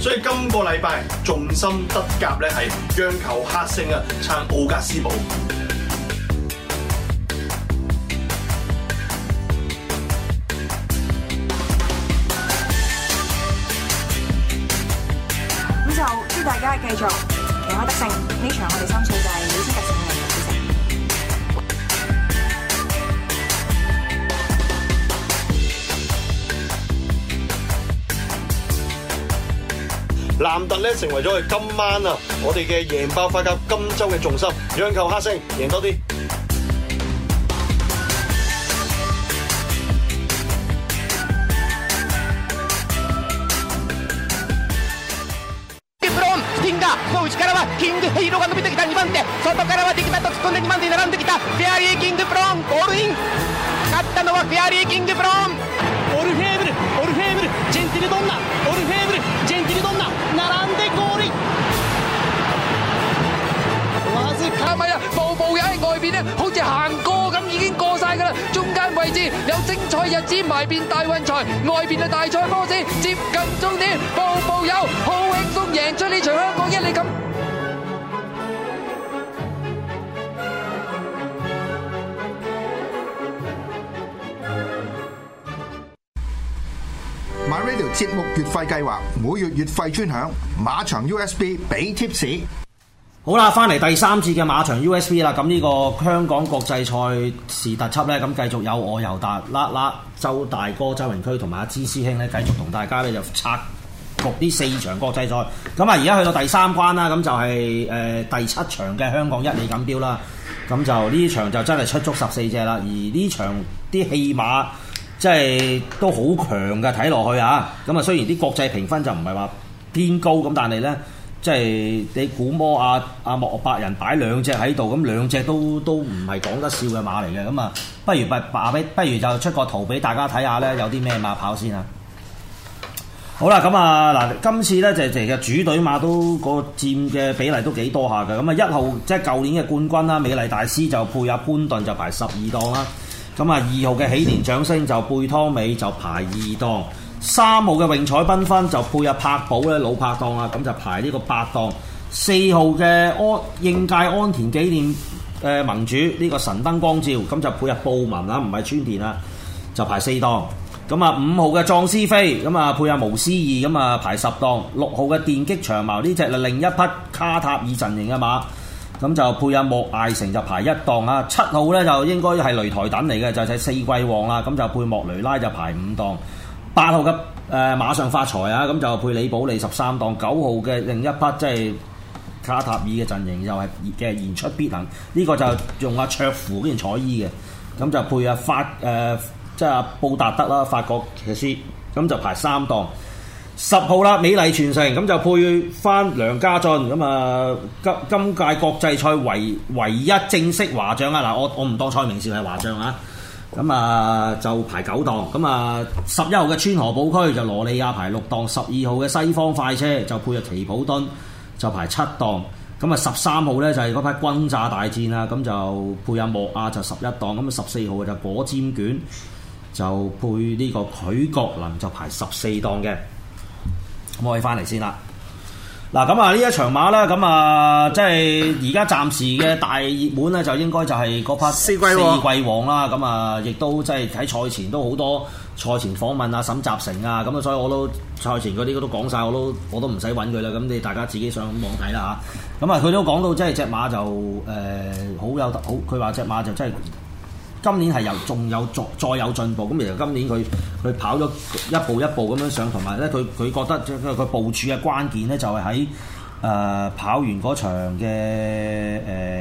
所以今個禮拜重心德甲咧係讓球客勝啊，撐奧格斯堡。 咁就祝大家繼續旗開得勝，呢場我哋心水就係李斯特城嘅主勝。 藍特咧成為咗佢今晚啊，我哋嘅贏爆法甲今週嘅重心，讓球客勝，贏多啲。 の内からはキングヘイローが伸びてきた2番手、外からはディキタと突っ込んで2番手に並んできたフェアリーキングブローン、ゴールイン。勝ったのはフェアリーキングブローン。 オルフェーブルジェンティルドンナ、オルフェーブルジェンティルドンナ並んでゴールイン。 哇塞，卡米啊，步步友喺外邊咧，好似行過咁，已經過晒㗎啦。中間位置有精彩日子埋邊大運財，外邊嘅大賽波士接近終點，步步友好輕鬆贏出呢場香港一哩錦。 MyRadio 節目月費計劃，每月月費專享馬場 USB 俾 tips。 好啦，翻嚟第三節嘅馬場 USB 啦，咁呢個香港國際賽事特輯咧，咁繼續有我尤達啦、周大哥、周榮區同埋阿芝師兄咧，繼續同大家咧就拆局呢4場國際賽。咁啊，而家去到第3關啦，咁就係、第7場嘅香港一哩錦標啦。咁就呢場就真係出足14隻啦，而呢場啲戲碼即係都好強嘅，睇落去啊。咁啊，雖然啲國際評分就唔係話偏高，咁但係咧。即係你估摸阿莫伯人擺2隻喺度，咁2隻都唔係講得笑嘅馬嚟嘅，咁啊不如就出個圖俾大家睇下咧，有啲咩馬跑先啊！好啦，咁啊嗱，今次咧就其實主隊馬都個佔嘅比例都幾多下嘅，咁啊1號即係舊年嘅冠軍啦，美麗大師就配阿潘頓就排12檔啦，咁啊2號嘅喜蓮掌聲就貝湯美就排2檔。3號嘅榮彩繽紛就配合柏寶咧老拍檔啦，咁就排呢個8檔。4號嘅應屆安田紀念盟主呢個神燈光照，咁就配合布文啦，唔係川田啦，就排4檔。咁啊5號嘅壯思飛，咁啊配合無思義，咁啊排10檔。6號嘅電擊長矛呢隻係另一匹卡塔爾陣營嘅馬，咁就配合莫艾成就排1檔啊。7號咧就應該係擂台躉嚟嘅，就係四季旺啦，咁就配莫雷拉就排5檔。8號嘅馬上發財啊，咁就配李寶利13檔。9號嘅另一匹即係卡塔爾嘅陣營又係嘅言出必行，呢、這個就用阿卓芙嗰件彩衣嘅，咁就配即係阿布達德啦，法國騎師，咁就排3檔。10號啦，美麗傳承，咁就配翻梁家俊，咁啊今屆國際賽唯一正式華將啊！嗱，我唔當蔡明紹係華將啊。咁啊就排9檔，咁啊11號嘅川河寶區就羅利亞排6檔，12號嘅西方快車就配合奇普敦就排7檔，咁啊13號咧就係嗰匹轟炸大戰啊，咁就配合莫亞就11檔，咁啊14號就果尖卷就配呢個許國林就排14檔嘅，咁我哋翻嚟先啦。嗱咁啊呢一場馬咧，咁啊即係而家暫時嘅大熱門咧，就應該就係嗰匹四季王啦。咁啊，亦都即係喺賽前都好多賽前訪問啊，沈集成啊，咁啊，所以我都賽前嗰啲都講晒，我都唔使揾佢啦。咁你大家自己上網睇啦嚇。咁啊，佢都講到即係隻馬就好，佢話隻馬就真係。今年係再有進步，咁其實今年佢跑咗一步一步咁樣上，同埋咧佢覺得佢部署嘅關鍵咧就係喺跑完嗰場嘅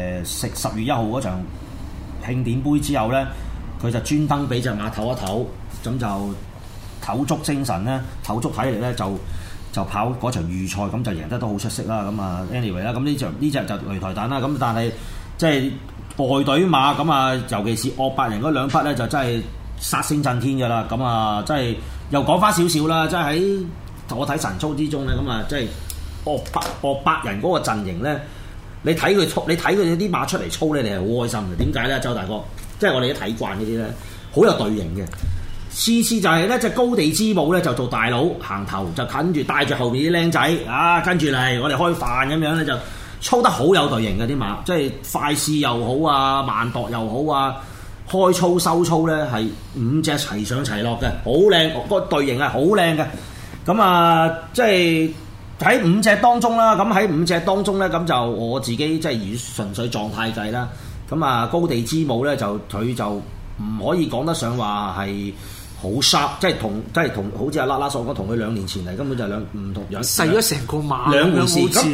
10月1號嗰場慶典杯之後咧，佢就專登俾隻馬唞一唞，咁就唞足精神咧，唞足體力咧就跑嗰場預賽，咁就贏得都好出色啦。咁啊 anyway 啦，咁呢隻就擂台彈啦。咁但係即係。外隊馬咁啊，尤其是惡百人嗰2匹咧，就真係殺聲震天㗎啦！咁啊，真係又講翻少少啦，即係喺我睇晨操之中咧，咁啊，即係惡百人嗰個陣營咧，你睇佢啲馬出嚟操咧，你係好開心嘅。點解咧，周大哥？即係我哋都睇慣嗰啲咧，好有隊形嘅。 次次就係咧隻高地之母咧就做大佬行頭，就近住帶住後面啲僆仔啊，跟住嚟我哋開飯咁樣咧，就操得好有隊形嘅啲馬，即係快試又好啊，慢度又好啊，開操收操咧係5隻齊上齊落嘅，好靚，個隊形係好靚嘅。咁啊，即係喺5隻當中啦，咁喺5隻當中咧，咁就我自己即係以純粹狀態計啦。咁啊，高地之母咧就佢就唔可以講得上話係好 sharp， 即係同好似阿啦所講，同佢2年前嚟根本就係兩唔同樣， 細咗成個馬兩回事。咁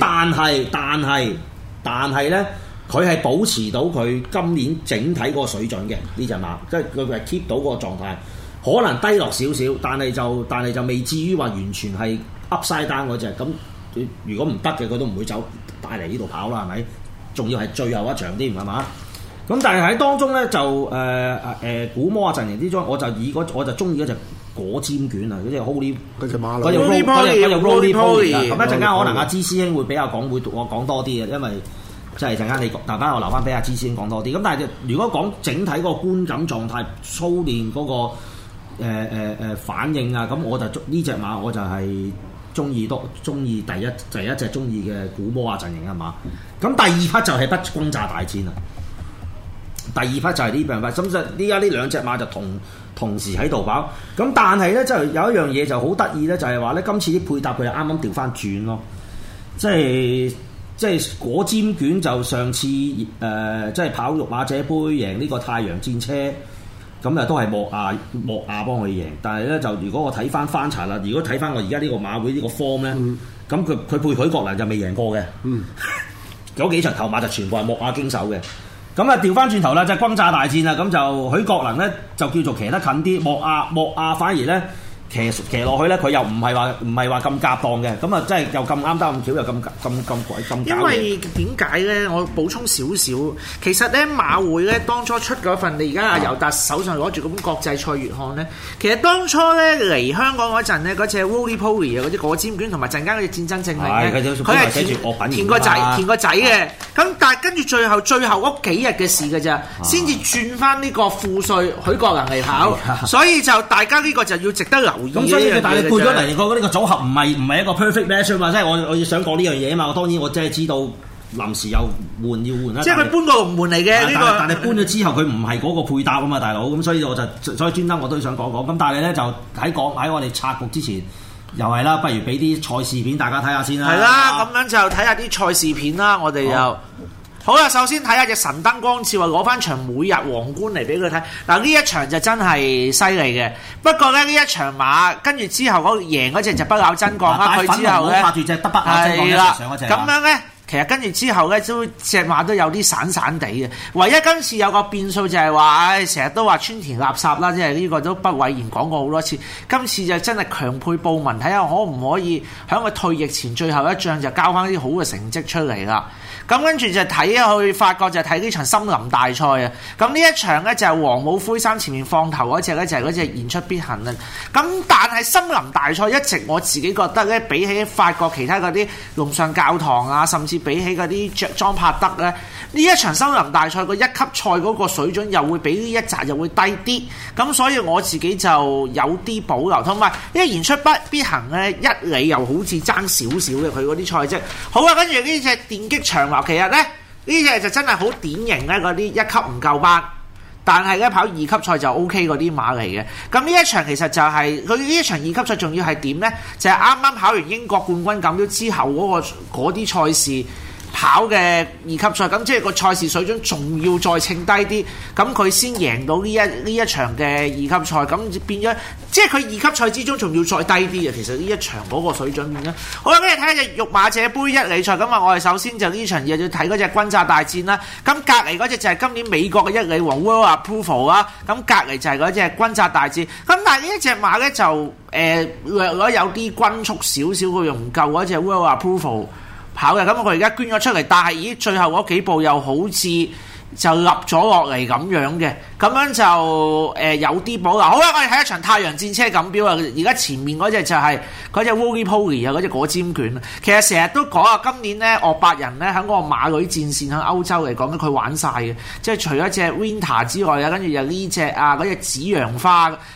但係咧，佢係保持到佢今年整體嗰個水準嘅呢隻馬，即係佢係 keep 到嗰個狀態，可能低落少少，但係就未至於話完全係 upside down 嗰隻。咁如果唔得嘅，佢都唔會走帶嚟呢度跑啦，係咪？仲要係最後一場添，係嘛？咁但係喺當中咧就古魔陣營之中，我就中意嗰隻果尖卷啊，嗰隻 Holy 嗰隻馬嗰隻 Roly Poly。咁一陣間可能阿芝師兄會比較會我講多啲嘅，因為即係陣間你留翻我留翻俾阿芝師兄講多啲。咁但係如果講整體嗰個觀感狀態、操練嗰個反應啊，咁我就呢隻馬我就係中意第一隻中意嘅古魔啊陣營啊馬。咁第二匹就係得轟炸大戰啦。第二匹就係呢兩匹，咁就依家呢兩隻馬就同時喺度跑。咁但係咧，就有一樣嘢就好得意咧，就係話咧，今次啲配搭佢係啱啱調翻轉咯。即係果尖卷就上次即係跑育馬者杯贏呢個太陽戰車，咁啊都係莫亞幫佢贏。但係咧就如果我睇翻查啦，如果睇翻我而家呢個馬會呢個 form 咧，咁佢配許國能就未贏過嘅。嗰幾場頭馬就全部係莫亞經手嘅。咁啊，調翻轉頭啦，就係轟炸大戰啦。咁就許國能咧，就叫做騎得近啲。莫亞反而咧騎落去咧，佢又唔係話咁夾檔嘅。咁啊，真係又咁啱得咁巧，又咁鬼咁。 因為點解咧？我補充少少，其實咧馬會咧當初出嗰份，你而家阿尤達手上攞住咁國際賽月刊咧，其實當初咧嚟香港嗰陣咧，嗰隻 Roly Poly 啊，嗰啲果尖卷同埋陣間嗰隻戰爭證明咧，佢係填個仔嘅。咁但係跟住最後嗰幾日嘅事嘅咋，先至轉翻呢個副帥許國能嚟跑，所以就大家呢個就要值得留意。 咁所以但係你配咗嚟個呢個組合唔係一個 perfect match 嘛，即係我要想講呢樣嘢啊嘛。當然我真係知道臨時又要換啦。 即係佢搬過龍門嚟嘅呢個， 但係搬咗之後佢唔係嗰個配搭啊嘛，大佬。咁所以專登我都想講。咁但係咧就喺我哋拆局之前。又係啦，不如俾啲賽事片大家睇下先啦。 係啦，咁樣就睇下啲賽事片啦。我哋又好啦，首先睇下隻神燈光照啊，攞翻場每日皇冠嚟俾佢睇。嗱呢一場就真係犀利嘅。不過咧呢一場馬跟住之後贏嗰隻就不朽真降啦。佢之後咧拍住隻不朽真降一齊上嗰隻。咁樣咧。其實跟住之後咧，都隻馬都有啲散散地嘅。唯一今次有個變數就係話，成日都話川田垃圾啦，即係呢個都不諱言講過好多次。今次就真係強配報文，睇下可唔可以喺佢退役前最後一仗就交翻啲好嘅成績出嚟啦。咁跟住就睇去法國就睇呢場森林大賽啊！咁呢一場咧就係黃帽灰衫前面放頭嗰隻咧就係嗰隻言出必行啦。咁但係森林大賽一直我自己覺得咧，比起法國其他嗰啲龍上教堂啊，甚至比起嗰啲着裝拍得咧，呢一場森林大賽個一級賽嗰個水準又會比呢一集又會低啲。咁所以我自己就有啲保留，同埋因為言出必行咧，一里又好似爭少少嘅佢嗰啲賽績。好啊，跟住呢隻電擊長矛，其實咧呢隻就真係好典型咧，嗰啲一級唔夠班，但係咧跑二級賽就 OK 嗰啲馬嚟嘅。咁呢一場其實就係佢呢一場二級賽，仲要係點咧？就係啱啱跑完英國冠軍錦標之後嗰啲賽事。跑嘅二級賽，咁即係個賽事水準仲要再稱低啲，咁佢先贏到呢一場嘅二級賽，咁變咗即係佢二級賽之中仲要再低啲啊！其實呢一場嗰個水準變咗。好啦，跟住睇下隻育馬者杯一哩賽，咁啊我哋首先就呢場又要睇嗰隻轟炸大戰啦。咁隔離嗰隻就係今年美國嘅一哩王 World Approval 啦，咁隔離就係嗰隻轟炸大戰。咁但係呢一隻馬咧就略有啲均速少少，佢又唔夠嗰隻 World Approval。跑嘅，咁佢而家捐咗出嚟，但係咦最後嗰幾步又好似就立咗落嚟咁樣嘅，咁樣就有啲保留。好啦，我哋睇一場太陽戰車錦標啊！而家前面嗰隻就係嗰隻 Roly Poly 啊，嗰隻果尖卷。其實成日都講啊，今年咧岳伯人咧喺嗰個馬女戰線喺歐洲嚟講咧，佢玩晒嘅，即係除咗隻 Winter 之外啊，跟住就呢隻啊嗰隻紫陽花，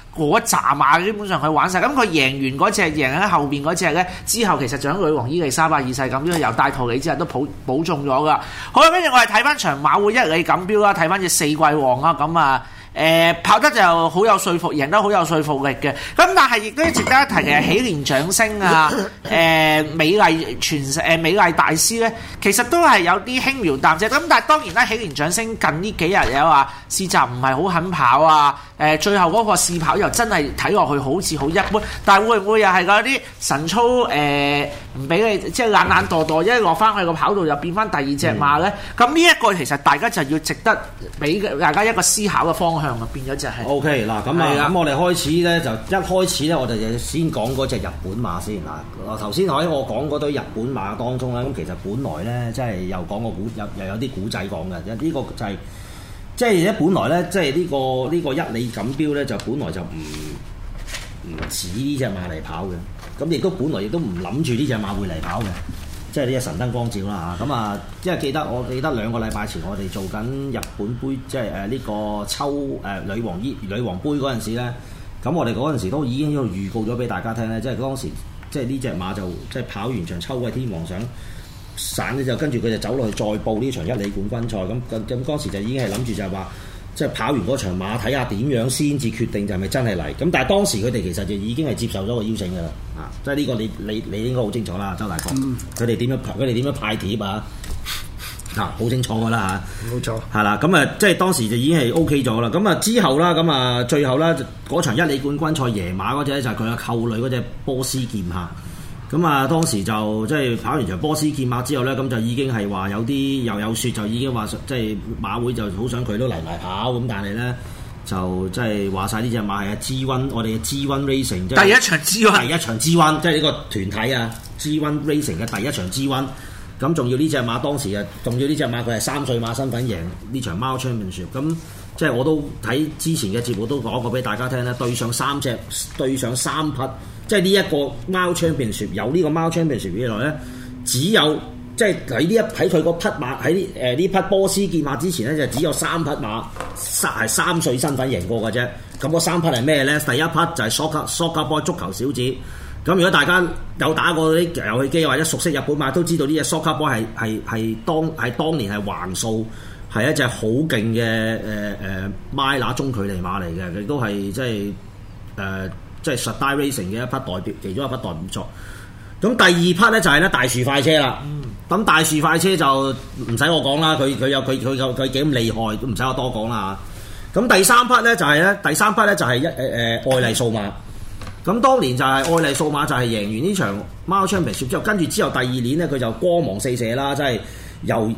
嗰一紮馬基本上佢玩晒，咁佢贏完嗰隻，贏喺後邊嗰隻咧，之後其實仲有女王伊麗莎白二世錦標由戴圖理之後都保中咗噶。好啦，跟住我哋睇翻場馬會一哩錦標啦，睇翻隻四季王啦，咁啊。跑得就好有說服，贏得好有說服力嘅。咁但係亦都值得一提嘅喜蓮掌聲啊，美麗大師咧，其實都係有啲輕描淡寫。咁但係當然啦，喜蓮掌聲近呢幾日有話試習唔係好肯跑啊。最後嗰個試跑又真係睇落去好似好一般，但係會唔會又係嗰啲神操唔俾你即係懶惰，一落翻去個跑道又變翻第二隻馬咧？咁呢一個其實大家就要值得俾大家一個思考嘅方向啊，變咗就係。 O K 嗱，咁我哋開始咧就一開始咧，我哋就先講嗰隻日本馬先嗱。頭先喺我講嗰堆日本馬當中咧，咁其實本來咧即係又講個古又有啲古仔講嘅，呢個就係。即係咧，本來咧，即係呢個一哩錦標咧，就本來就唔指呢隻馬嚟跑嘅。咁亦都本來亦都唔諗住呢隻馬會嚟跑嘅。即係呢隻神燈光照啦嚇。咁啊，即係我記得2個禮拜前我哋做緊日本杯，即係呢個女王杯嗰陣時咧。咁我哋嗰陣時都已經預告咗俾大家聽咧，即係當時即係呢隻馬就即係跑完場秋季天皇賞。散咧就跟住佢就走落去再報呢場一哩冠軍賽，咁當時就已經係諗住就係話，即係跑完嗰場馬睇下點樣先至決定就係咪真係嚟。咁但係當時佢哋其實就已經係接受咗個邀請㗎啦，即係呢個你應該好清楚啦，周大哥。佢哋點樣派帖啊？好清楚㗎啦嚇。冇錯。係啦，咁啊即係當時就已經係 OK 咗啦。咁啊之後啦，咁啊最後啦嗰場一哩冠軍賽贏馬嗰隻咧就係佢嘅扣女嗰隻波斯劍客。咁啊，當時就即係跑完場波斯劍馬之後咧，咁就已經係話有啲又有説，就已經話即係馬會就好想佢都嚟埋跑，咁但係咧就即係話晒呢隻馬係啊 G1，我哋嘅 G1 Racing 即係第一場 G1，即係呢個團體啊 G1 Racing 嘅第一場 G1。咁仲要呢隻馬當時啊，仲要呢隻馬佢係3歲馬身份贏呢場貓 Championship。咁即係我都睇之前嘅節目都講過俾大家聽咧，對上3匹。即係呢一個貓 Championship 有呢個貓 Championship 以來咧，只有即係喺佢個匹馬喺呢匹波斯劍馬之前咧，就只有3匹馬係3歲身份贏過嘅啫。咁嗰3匹係咩咧？第一匹就係 Soccer Boy 足球小子。咁如果大家有打過啲遊戲機或者熟悉日本馬，都知道呢隻 Soccer Boy 係當年係橫掃係一隻好勁嘅邁拿中距離馬嚟嘅，亦都係即係Sudai Racing 嘅一匹代表，其中一匹代表作。咁第二匹咧就係咧大樹快車啦。咁大樹快車就唔使我講啦，佢幾咁厲害，都唔使我多講啦。咁第三匹咧就係愛麗數碼。咁當年就係愛麗數碼就係贏完呢場貓 Championship 之後，跟住之後第二年咧佢就光芒四射啦，即係由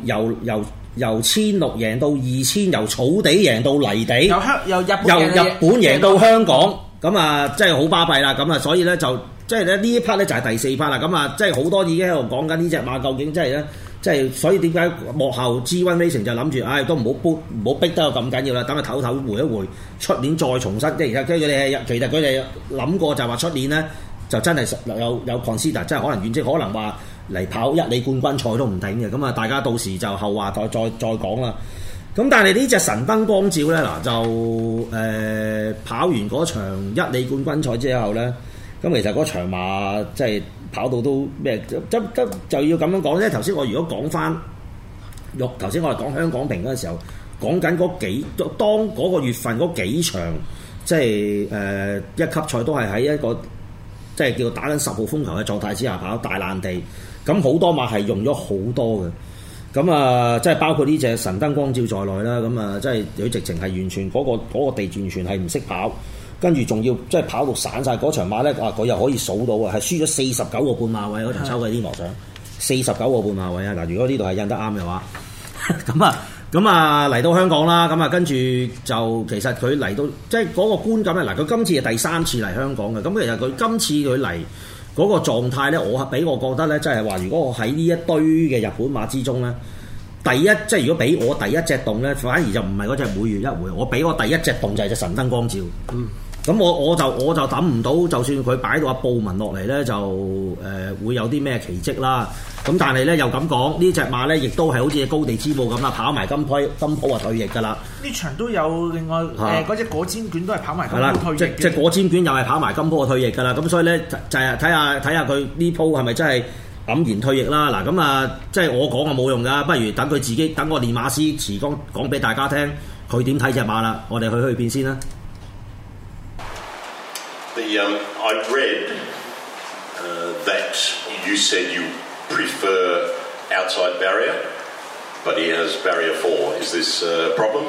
1600贏到2000，由草地贏到泥地，由日本贏到香港。咁啊，即係好巴閉啦！咁啊，所以咧就即係咧呢一 part 咧就係第4 part 啦。咁啊，即係好多已經喺度講緊呢隻馬究竟即係咧，即係所以點解幕後 G1 Racing 就諗住，都唔好逼得咁緊要啦，等佢唞唞回一回，出年再重新。即係其實佢哋諗過就話出年咧就真係有 consider， 即係可能遠可能話嚟跑一哩冠軍賽都唔定嘅。咁啊，大家到時就後話再講啦。咁但係呢隻神燈光照咧嗱就跑完嗰場一哩冠軍賽之後咧，咁其實嗰場馬即係跑到都咩就要咁樣講咧。頭先我如果講翻，頭先我哋講香港瓶嗰陣時候，講緊當嗰個月份嗰幾場即係一級賽都係喺一個即係叫打緊10號風球嘅狀態之下跑大爛地，咁好多馬係用咗好多嘅。咁啊，即係包括呢隻神燈光照在內啦。咁啊，即係佢直情係完全嗰個地完全係唔識跑，跟住仲要即係跑到散晒嗰場馬咧。佢又可以數到啊，係輸咗49個半馬位嗰場秋季天皇賞，49個半馬位啊！嗱，如果呢度係印得啱嘅話，咁啊嚟到香港啦。咁啊，跟住就其實佢嚟到即係嗰個觀感咧。嗱，佢今次係第3次嚟香港嘅。咁其實佢今次佢嚟嗰個狀態咧，我覺得咧，即係話如果我喺呢一堆嘅日本馬之中咧，即係如果俾我第一隻動咧，反而就唔係嗰隻每月一回，我俾我第一隻動就係隻神燈光照。 咁我就等唔到，就算佢擺到阿布文落嚟咧，就會有啲咩奇蹟啦。咁但係咧又咁講，呢隻馬咧亦都係好似高地之母咁啦，跑埋金鋪啊退役㗎啦。 呢場都有另外嗰隻果尖卷都係跑埋金鋪退役嘅。 即果尖卷又係跑埋金鋪啊退役㗎啦。咁所以咧就係睇下佢呢鋪係咪真係黯然退役啦。嗱咁啊，即係我講啊冇用㗎，不如等佢自己等個練馬師遲剛講俾大家聽，佢點睇隻馬啦。我哋去片先啦。 I read that you said you prefer outside barrier, but he has barrier 4. Is this a problem?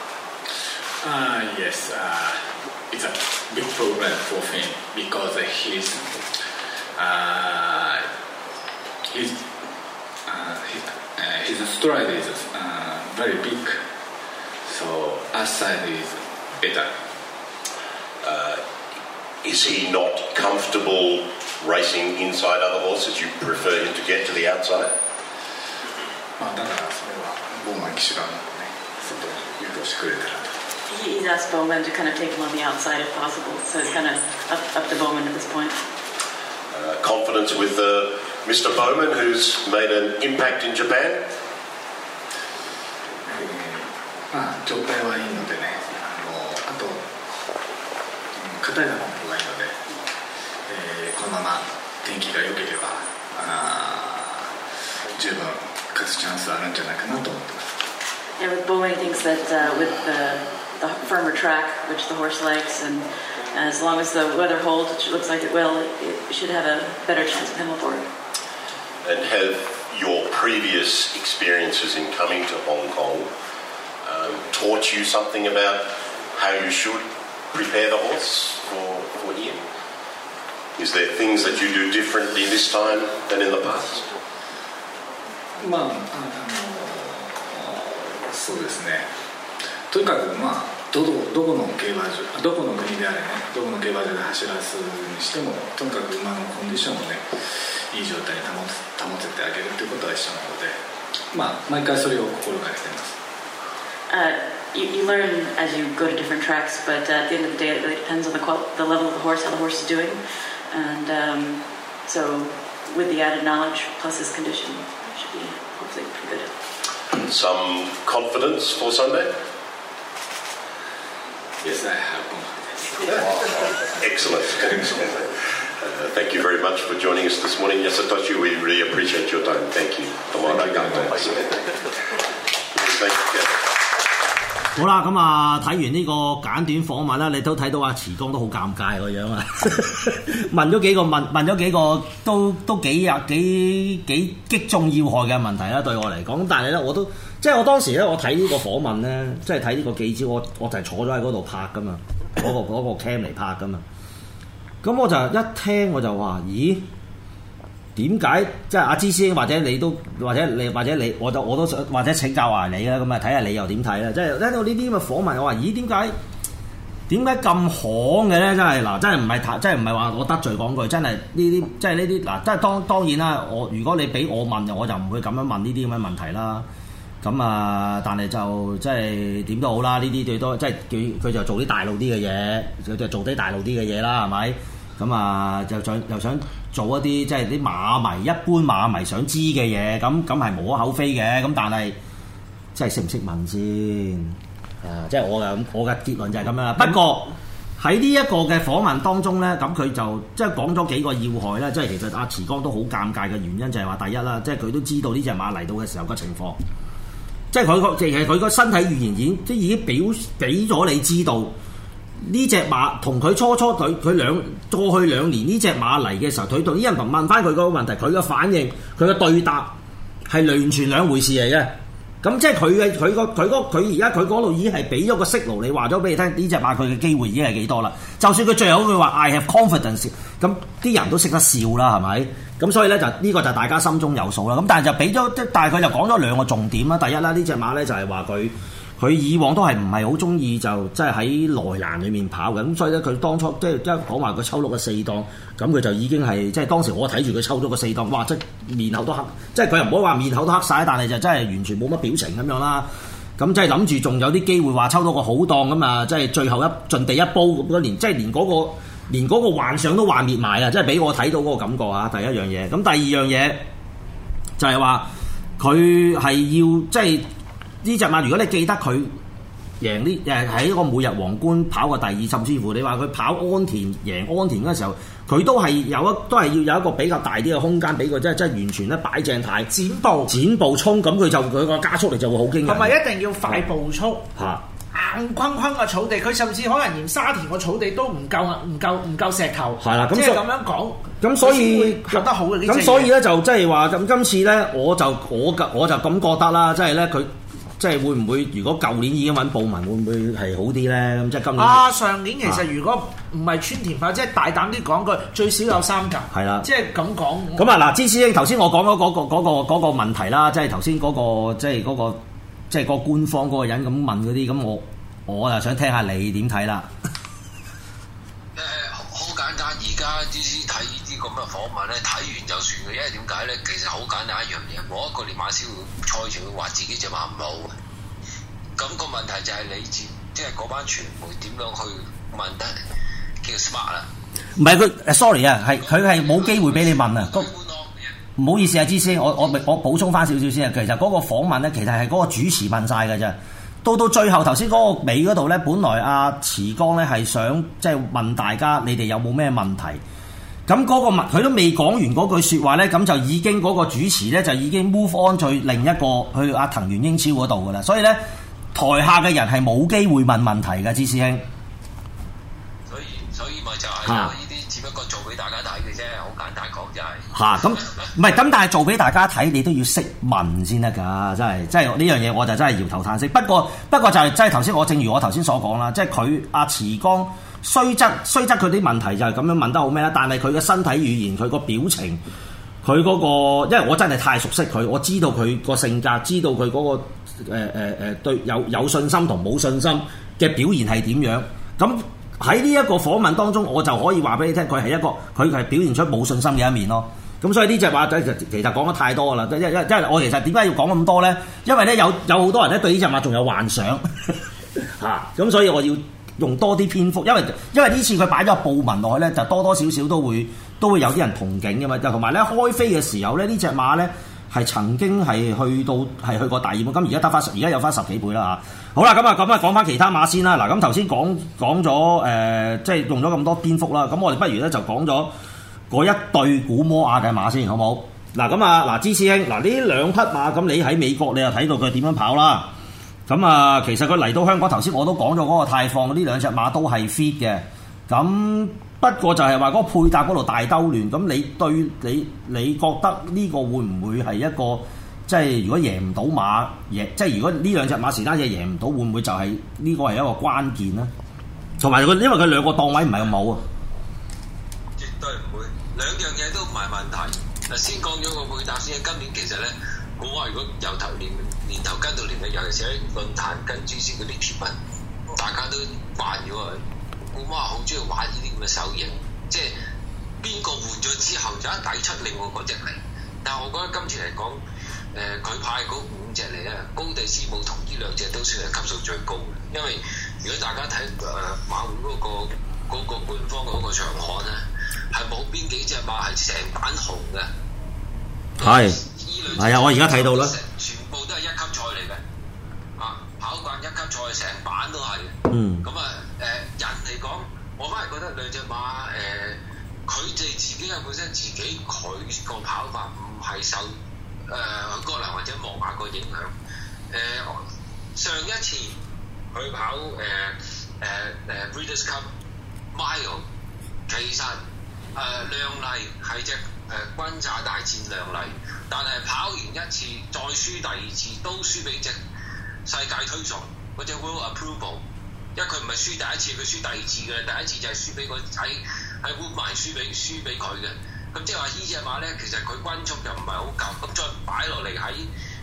Yes, it's a big problem for him because his stride is very big, so outside is better. Is he not comfortable racing inside other horses? You prefer him to get to the outside? だからそれはボーマン騎手がね、外に誘導してくれたらと。 He's asked Bowman to kind of take him on the outside if possible, so it's kind of up to Bowman at this point. Confidence with Mr. Bowman, who's made an impact in Japan? 状態はいいのでね、あと硬い球もがいいので、このまま天気が良ければ十分勝つチャンスあるんじゃないかなと思ってます。 Yeah, with Bowman, he thinks that with the firmer track, which the horse likes, and as long as the weather holds, which it looks like it will, it should have a better chance of him aboard. And have your previous experiences in coming to Hong Kong taught you something about how you should prepare the horse for here? Is there things that you do differently this time than in the past? そうですね。とにかくどこの競馬場、どこの国であれね、どこの競馬場で走らすにしても、とにかく馬のコンディションをね、いい状態に保ててあげるということは一緒なので、毎回それを心がけています。 You learn as you go to different tracks, but at the end of the day, it really depends on the level of the horse, how the horse is doing, and so with the added knowledge plus his condition, it should be hopefully pretty good. Some confidence for Sunday? Yes, I have confidence. Excellent. Thank you very much for joining us this morning, Yasatoshi. We really appreciate your time. Thank you. Thank you. 好啦，咁啊睇完呢個簡短訪問啦，你都睇到阿池江都好尷尬個樣啊！問咗幾個都幾擊中要害嘅問題啦，對我嚟講。但係咧，我當時咧，我睇呢個訪問咧，即係睇呢個記招，我就係坐咗喺嗰度拍噶嘛，嗰個 cam 嚟拍噶嘛。咁我就一聽我就話：咦？點解即係阿芝師兄或者你我都想或者請教下你啦，咁啊睇下你又點睇啦？即係聽到呢啲咁嘅訪問，我話咦點解咁行嘅咧？真係嗱，真係唔係話我得罪講句，真係呢啲即係呢啲嗱，即係當然啦。如果你俾我問，我就唔會咁樣問呢啲咁嘅問題啦。咁啊，但係就即係點都好啦，呢啲最多即係佢就做啲大路啲嘅嘢，佢就做啲大路啲嘅嘢啦，係咪？咁啊，又想做一啲即係啲馬迷一般馬迷想知嘅嘢，咁係無可厚非嘅。咁但係即係識唔識問先？即係我嘅結論就係咁樣啦。不過喺呢一個嘅訪問當中咧，咁佢就即係講咗幾個要害啦。即係其實阿池江都好尷尬嘅原因就係話第一啦，即係佢都知道呢隻馬嚟到嘅時候嘅情況，即係佢個身體語言已經俾咗你知道。呢隻馬同佢初佢過去兩年呢隻馬嚟嘅時候，佢同啲人問翻佢嗰個問題，佢嘅反應，佢嘅對答係完全兩回事嚟嘅。咁即係佢而家佢嗰度已經係俾咗個 signal，你話咗俾你聽，呢隻馬佢嘅機會已經係幾多啦？就算佢最後佢話 I have confidence， 咁啲人都識得笑啦，係咪？咁所以咧就呢個就大家心中有數啦。咁但係就俾咗，但係佢就講咗兩個重點啦。第一啦，呢隻馬咧就係話佢以往都係唔係好中意就即係喺內欄裏面跑嘅，咁所以咧佢當初即係一講話佢抽到個四檔，咁佢就已經係即係當時我睇住佢抽咗個四檔，哇！即係面口都黑，即係佢又唔好話面口都黑晒，但係就真係完全冇乜表情咁樣啦。 咁即係諗住仲有啲機會話抽到個好檔咁啊！即係最後盡地一煲咁多年，即係連嗰個幻想都幻滅埋啊！即係俾我睇到嗰個感覺啊！第一樣嘢，咁第二樣嘢就係話佢係要即係呢隻馬，如果你記得佢贏呢喺個每日皇冠跑過第二，甚至乎你話佢跑安田贏安田嗰時候，佢都係要有一個比較大啲嘅空間俾佢，即係完全咧擺正態，剪步衝，咁佢個加速力就會好驚人。 同埋一定要快步速， 嚇硬框框嘅草地，佢甚至可能連沙田個草地都唔夠石頭。 係啦， 即係咁樣講。 咁所以行得好嘅呢隻嘢。 咁所以咧就即係話咁今次咧，我就咁覺得啦，即係咧佢。即係會唔會？如果舊年已經揾布文，會唔會係好啲咧？咁即係今年上年其實如果唔係川田馬，即係大膽啲講句，最少有3架。係啦，即係咁講。 咁啊嗱，芝師兄頭先我講咗嗰個問題啦，即係頭先嗰個即係個官方嗰個人咁問嗰啲，咁我就想聽下你點睇啦。 好簡單，而家芝師睇呢啲咁嘅訪問咧，睇完就算嘅，因為點解咧？其實好簡單一樣嘢，冇一個練馬師賽前會話自己隻馬唔好嘅。咁個問題就係你即係嗰班傳媒點樣去問得叫 smart 啦？ 唔係佢 sorry 啊，佢係冇機會俾你問啊。唔好意思啊，芝師兄，我補充翻少少先啊。其實嗰個訪問咧，其實係嗰個主持問晒嘅啫。到最後頭先嗰個尾嗰度咧，本來阿池江咧係想即係問大家你哋有冇咩問題，咁嗰個佢都未講完嗰句説話咧，咁就已經嗰個主持咧就已經 move on 去另一個去阿藤原英超嗰度噶啦，所以咧台下嘅人係冇機會問問題嘅，芝師兄。 所以咪就係呢啲，只不過做俾大家睇嘅啫，好簡單講就係。 咁唔係咁，但係做俾大家睇，你都要識問先得㗎，真係呢樣嘢我就真係搖頭嘆息。不過就係即係頭先我正如我頭先所講啦，即係佢阿池江雖則佢啲問題就係咁樣問得好咩啦，但係佢嘅身體語言、佢個表情、佢嗰個，因為我真係太熟悉佢，我知道佢個性格，知道佢嗰個對有信心同冇信心嘅表現係點樣咁。喺呢一個訪問當中，我就可以話俾你聽，佢係表現出冇信心嘅一面咯。咁所以呢隻馬仔其實講得太多啦，因為我其實點解要講咁多咧？因為咧有好多人咧對呢隻馬仲有幻想嚇，咁所以我要用多啲篇幅，因為呢次佢擺咗布文落去咧，就多少少都會有啲人同景嘅嘛。就同埋咧開飛嘅時候咧，呢隻馬咧係曾經係去過大二門，咁而家有翻10幾倍啦嚇。好啦，咁啊講翻其他馬先啦。嗱，咁頭先講咗即係用咗咁多篇幅啦。咁我哋不如咧就講咗嗰一對古摩亞嘅馬先，好冇？嗱，咁啊，芝師兄，嗱呢兩匹馬，咁你喺美國你又睇到佢點樣跑啦？咁啊，其實佢嚟到香港，頭先我都講咗嗰個泰放，呢兩隻馬都係 fit 嘅。咁不過就係話嗰個配搭嗰度大兜亂，咁你覺得呢個會唔會係一個？即係如果贏唔到馬，即係如果呢兩隻馬時單嘢贏唔到，會唔會就係呢個係一個關鍵咧？同埋因為佢兩個檔位唔係咁好啊。 絕對唔會，兩樣嘢都唔係問題。嗱，先講咗個配搭先。今年其實咧，我話如果由年頭跟到年尾，尤其是喺論壇跟之前嗰啲貼文，大家都慣咗佢。我話好中意玩呢啲咁嘅手型，即係邊個換咗之後就一抵出另外嗰隻嚟。但係我覺得今次嚟講，佢派嗰5隻嚟咧，高地斯姆同呢兩隻都算係級數最高嘅。因為如果大家睇馬會嗰個官方嗰個場刊咧，係冇邊幾隻馬係成版紅嘅。 係啊，我而家睇到啦， 全部都係1級賽嚟嘅。跑慣1級賽，成版都係。咁人嚟講，我反而覺得兩隻馬佢哋自己本身佢個跑法唔係受葛蘭或者莫亞個影響。上一次佢跑Breeders' Cup Mile， 其實亮麗係隻轟炸大戰亮麗，但係跑完一次再輸第二次都輸俾隻世界推崇嗰隻 World Approval， 因為佢唔係輸第一次，佢輸第二次嘅，第一次就係輸俾個仔喺 Woodbine 輸俾佢嘅。咁即係話呢隻馬咧，其實佢均速就唔係好夠，咁再擺落嚟喺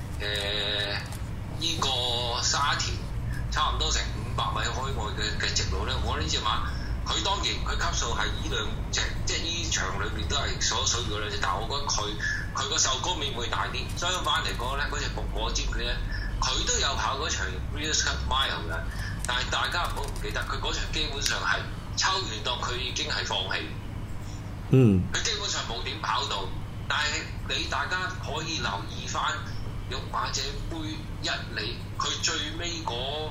呢個沙田差唔多成500米開外嘅直路咧，我呢隻馬佢當然佢級數係呢兩隻，即係呢場裏邊都係所需嘅兩隻，但係我覺得佢個受高面會大啲。相反嚟講咧，嗰隻木果尖嘅咧佢都有跑嗰場 Breeders' Cup Mile 嘅，但係大家唔好唔記得，佢嗰場基本上係抽完檔，佢已經係放棄。佢基本上冇點跑到，但係大家可以留意翻育馬者杯一哩，佢最尾嗰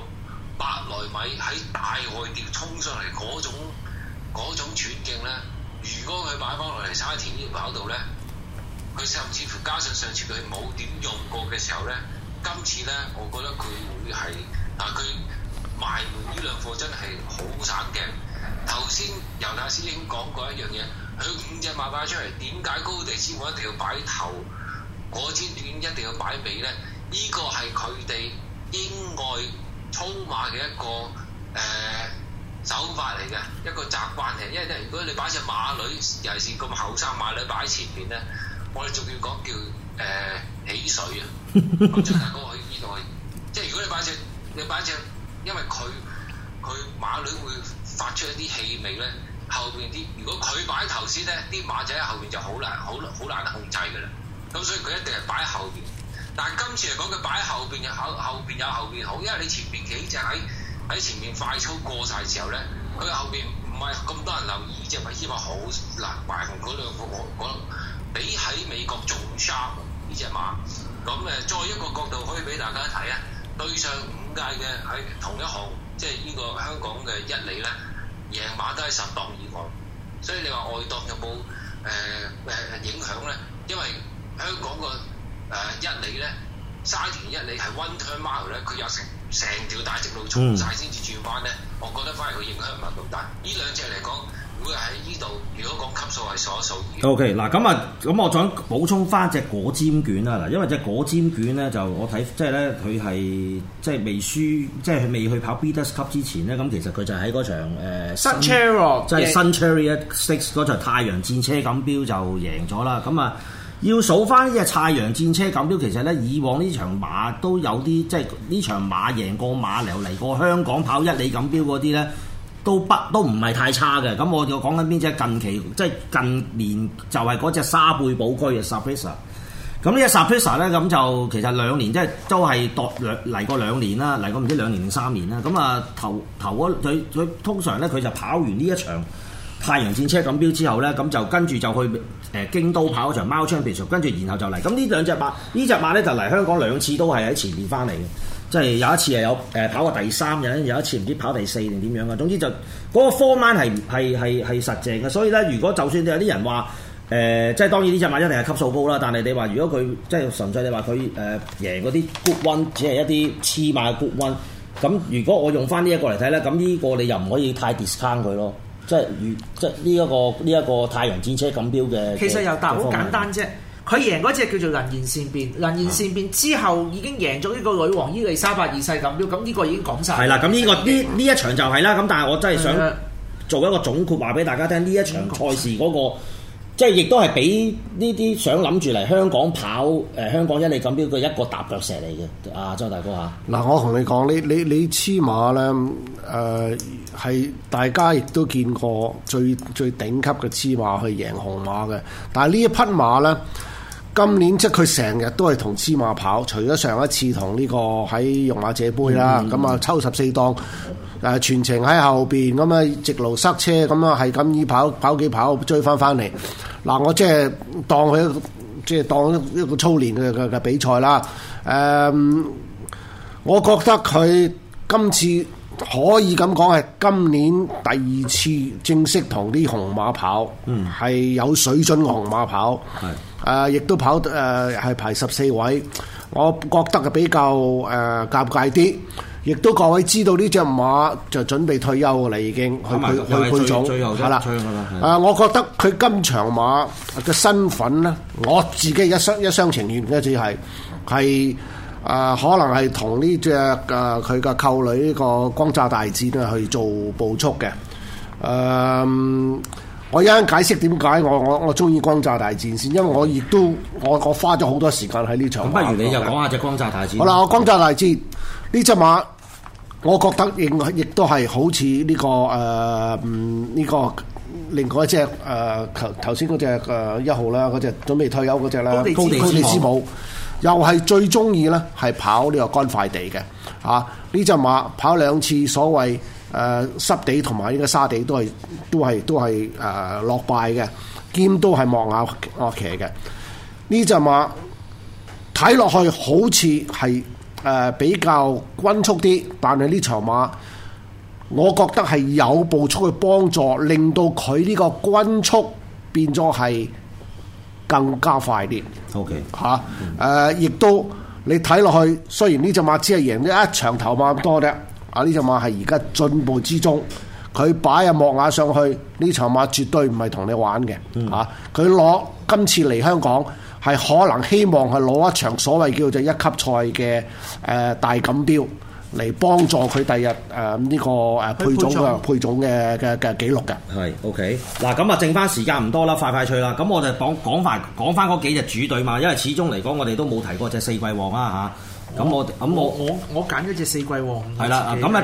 100來米喺大外調衝上嚟嗰種處境咧，如果佢擺翻落嚟沙田呢條跑道咧，佢甚至乎加上上次佢冇點用過嘅時候咧，今次咧我覺得佢會係佢埋門呢兩課真係好省鏡。頭先尤達師兄講過一樣嘢，佢5隻馬擺出嚟，點解高地之王一定要擺頭，果尖短一定要擺尾咧？呢個係佢哋英外操馬嘅一個手法嚟嘅，一個習慣嚟。因為如果你擺隻馬女，尤其是咁後生馬女擺喺前邊咧，我哋仲要講叫起水啊！咁張大哥可以呢度，即係如果你擺隻，因為佢馬女會發出一啲氣味咧，後邊啲如果佢擺頭先咧，啲馬仔喺後邊就好難控制㗎啦。咁所以佢一定係擺喺後邊。但係今次嚟講，佢擺喺後邊有後邊好，因為你前邊幾隻喺前面快操過晒時候咧，佢後邊唔係咁多人留意，隻咪依馬好難埋同嗰兩個比喺美國仲 sharp 呢隻馬。咁再一個角度可以俾大家睇啊，對上5屆嘅喺同一項，即係呢個香港嘅一哩咧，贏馬都係10檔以外，所以你話外檔有冇影響咧？因為香港個一哩咧，沙田一哩係 one turn mile 咧，佢有成條大直路衝晒先至轉彎咧，我覺得反而佢影響唔係咁大。呢兩隻嚟講，會喺呢度，如果講級數係數一數二。 OK， 嗱咁我想補充翻隻果尖卷啦，嗱，因為隻果尖卷咧就我睇即係咧佢係即係未輸，即係佢未去跑 Breeders' Cup 之前咧，咁其實佢就喺嗰場即係新 Chariot 6嗰場太陽戰車錦標就贏咗啦，咁啊。要數翻呢隻太陽戰車錦標，其實咧以往呢場馬都有啲，即係呢場馬贏過馬嚟過香港跑一哩錦標嗰啲咧，都唔係太差嘅。咁我就講緊邊隻近期，即係近年就係嗰隻沙貝寶區嘅 Saprissa。咁呢隻 Saprissa 咧，咁就其實2年即係都係嚟過2年啦，嚟過唔知2年定3年啦。咁啊頭嗰佢通常咧佢就跑完呢一場太陽戰車錦標之後咧，咁就跟住就去京都跑嗰場 Mile Championship，跟住然後就嚟。咁呢兩隻馬，呢隻馬咧就嚟香港2次都係喺前面翻嚟嘅，即係有一次係有跑過第3嘅，有一次唔知跑第4定點樣嘅。總之就嗰個 form line 係實淨嘅，所以咧如果就算有啲人話即係當然呢隻馬一定係級數高啦，但係你話如果佢即係純粹你話佢贏嗰啲 Good One 只係一啲黐馬嘅 Good One， 咁如果我用翻呢一個嚟睇咧，咁呢個你又唔可以太 discount 佢咯。即係呢一個太陽戰車錦標嘅， 其實又但好簡單啫。佢贏嗰隻叫做能言善辯，能言善辯之後已經贏咗呢個女王伊麗莎白2世錦標，咁呢個已經講晒。係啦，咁呢一場就係啦。咁但係我真係想做一個總括話俾大家聽，呢一場賽事嗰個即係亦都係俾呢啲想諗住嚟香港跑香港一哩錦標嘅一個踏腳石嚟嘅。啊，周大哥嚇。 嗱，我同你講，你黐馬咧係大家亦都見過最頂級嘅黐馬去贏紅馬嘅，但係呢一匹馬咧，今年即係佢成日都係同黐馬跑，除咗上一次同呢個喺育馬者杯啦，咁啊抽14檔，全程喺後邊，咁啊直路塞車，咁啊係咁依跑幾跑追翻嚟。嗱，我即係當佢即係當一個操練嘅比賽啦。我覺得佢今次可以咁講係今年第2次正式同啲紅馬跑，係有水準嘅紅馬跑，亦都跑係排14位，我覺得係比較尷尬啲。亦都各位知道呢隻馬就準備退休㗎啦，已經去配種係啦。我覺得佢今場馬嘅身份咧，我自己一廂情願嘅只係可能係同呢隻佢嘅扣女呢個光乍大戰去做步速嘅。我一陣解釋點解我中意光乍大戰先，因為我亦都我花咗好多時間喺呢場馬。 咁不如你就講下隻光乍大戰。 好啦，我光乍大戰呢隻馬，我覺得亦都係好似呢個呢個另外一隻頭先嗰隻1號啦，嗰隻準備退休嗰隻啦，高地之母。 又係最中意咧係跑呢個乾快地嘅呢隻馬跑2次所謂濕地同埋呢個沙地都係落敗嘅，兼都係莫雅騎嘅。呢隻馬睇落去好似係比較均速啲，但係呢場馬我覺得係有步速嘅幫助，令到佢呢個均速變咗係更加快啲。 OK 亦都你睇落去，雖然呢隻馬只係贏咗一場頭馬咁多啫，呢隻馬係而家進步之中。佢擺莫雅上去，呢場馬絕對唔係同你玩嘅。佢攞今次嚟香港係可能希望係攞一場所謂叫做一級賽嘅大錦標嚟幫助佢第日呢個配種嘅紀錄嘅。 係 OK 嗱，咁啊剩翻時間唔多啦，快脆啦。咁我就講翻嗰幾隻主隊嘛，因為始終嚟講我哋都冇提過隻四季王啊嚇。咁我揀咗隻四季王。 係啦，咁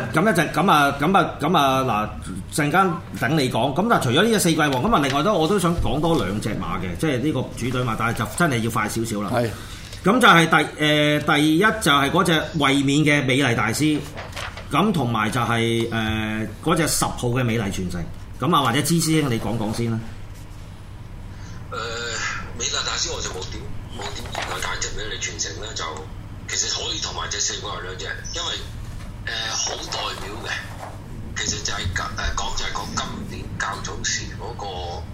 嗱陣間等你講。咁但係除咗呢隻四季王，咁啊另外我都想講多2隻馬嘅，即係呢個主隊馬，但係就真係要快少少啦。 係。 咁就係第一就係嗰隻衛冕嘅美麗大師，咁同埋就係嗰隻10號嘅美麗傳承。咁啊或者芝師兄你講講先啦。 美麗大師我就冇點研究，但係隻美麗傳承咧就其實可以同埋隻四季王兩隻，因為好代表嘅。其實就係講今年較早時嗰個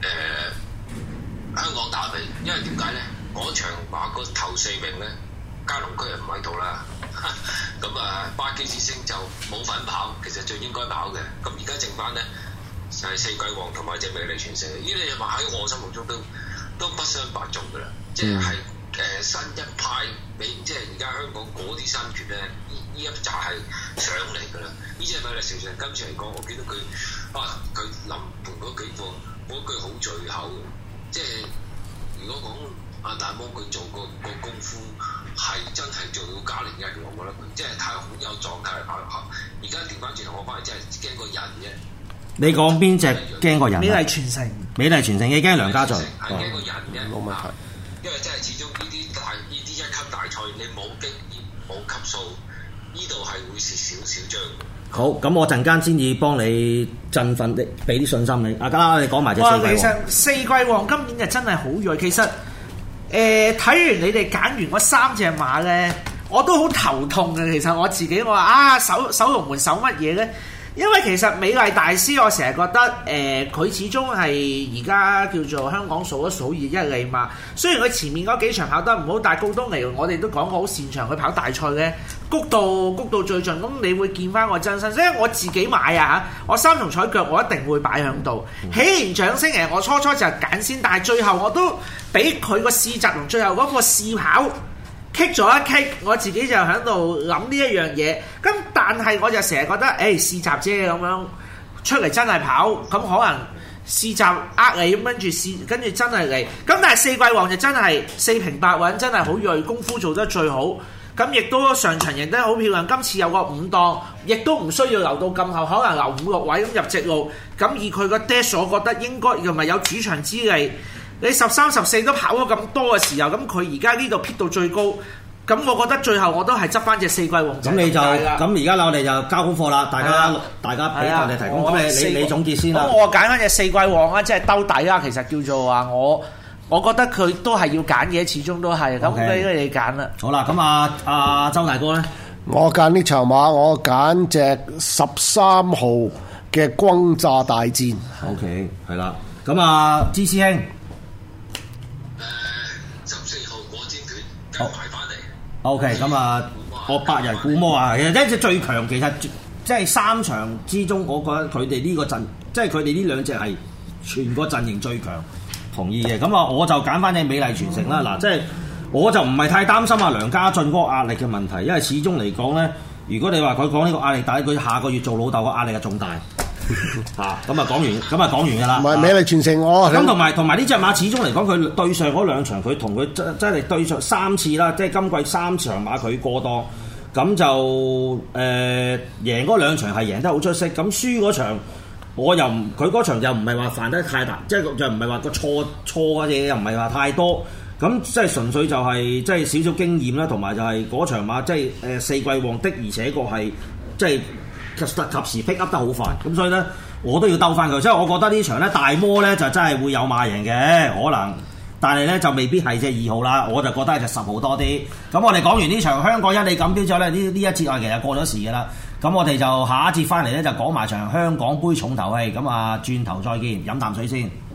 香港打比，因為點解咧？嗰場馬個頭4名咧，嘉龍區人唔喺度啦，咁巴基之星就冇份跑，其實最應該跑嘅。咁而家剩翻咧就係四季王同埋隻美麗傳承，呢兩隻馬喺我心目中都不相伯仲噶啦，即係新一派即係而家香港嗰啲新血咧，呢一紮係上嚟噶啦。呢隻美麗傳承今次嚟講，我見到佢佢臨盤嗰幾個嗰句好聚口，即係如果講。大魔佢做個功夫係真係做到加01嘅，我覺得佢真係太好有狀態嚟跑落後。而家調翻轉頭，我翻嚟真係驚個人啫。 你講邊隻驚個人？ 美麗傳承， 美麗傳承嘅驚梁家俊， 係驚個人啫。 冇問題， 因為真係始終呢啲一級大賽，你冇經驗冇級數，呢度係會蝕少張。 好，咁我陣間先至幫你振奮，俾啲信心你。阿家你講埋隻四季王。 其實四季王今年就真係好鋭，其實。睇完你哋揀完嗰3隻馬咧，我都好頭痛嘅。其實我自己我話守龍門守乜嘢咧？因為其實美麗大師我成日覺得佢始終係而家叫做香港數一數二一哩馬。雖然佢前面嗰幾場跑得唔好，但係告東尼我哋都講過好擅長佢跑大賽嘅，谷到最盡。咁你會見翻我真身，所以我自己買我3重彩腳我一定會擺喺度。喜蓮掌聲其實我初就揀先，但係最後我都俾佢個試閘同最後嗰個試跑棘咗一棘，我自己就喺度諗呢一樣嘢。咁但係我就成日覺得，試閘啫咁樣出嚟真係跑，咁可能試閘你咁跟住真係嚟。咁但係四季王就真係4平8穩，真係好鋭，功夫做得最好。咁亦都上場贏得好漂亮。今次有個5檔，亦都唔需要留到咁後，可能留5、6位咁入直路。咁以佢個 dash， 我覺得應該又咪有主場之利。你13、14都跑咗咁多嘅時候，咁佢而家呢度 pick 到最高，咁我覺得最後我都係執翻隻四季王。咁你就咁而家我哋就交功課啦，大家俾我哋提供。咁你總結先啦。 咁我揀翻隻四季王啊，即係兜底啦。其實叫做話我覺得佢都係要揀嘅，始終都係。咁俾你揀啦。 好啦，咁阿周大哥咧， 我揀呢場馬，我揀隻13號嘅轟炸大戰。 OK， 係啦。咁芝師兄。O.K. 咁我百人估魔其實一隻最強，其實即係3場之中，我覺得佢哋呢個陣，即係佢哋呢兩隻係全個陣營最強，同意嘅。咁我就揀翻隻美麗傳承啦。嗱，即係我就唔係太擔心梁家俊嗰個壓力嘅問題，因為始終嚟講咧，如果你話佢講呢個壓力大，佢下個月做老豆個壓力係仲大。咁講完㗎啦。唔係美麗傳承我咁同埋呢隻馬始終嚟講，佢對上嗰2場，佢同佢真係對上3次啦，即係今季3場馬佢過檔，咁就贏嗰2場係贏得好出色，咁輸嗰場佢嗰場又唔係話犯得太大，即係又唔係話個錯嘅嘢又唔係話太多， 咁即係純粹就係即係少少經驗啦，同埋就係嗰場馬即係四季旺的，而且確係即係及時 pick up 得好快，咁所以咧我都要兜翻佢，即係我覺得呢場咧大摩咧就真係會有馬贏嘅可能，但係咧就未必係隻2號啦，我就覺得係隻10號多啲。咁我哋講完呢場香港一哩錦標之後咧，呢一節我其實過咗時㗎啦。咁我哋就下一節翻嚟咧就講埋場香港杯重頭戲，咁啊轉頭再見，飲啖水先。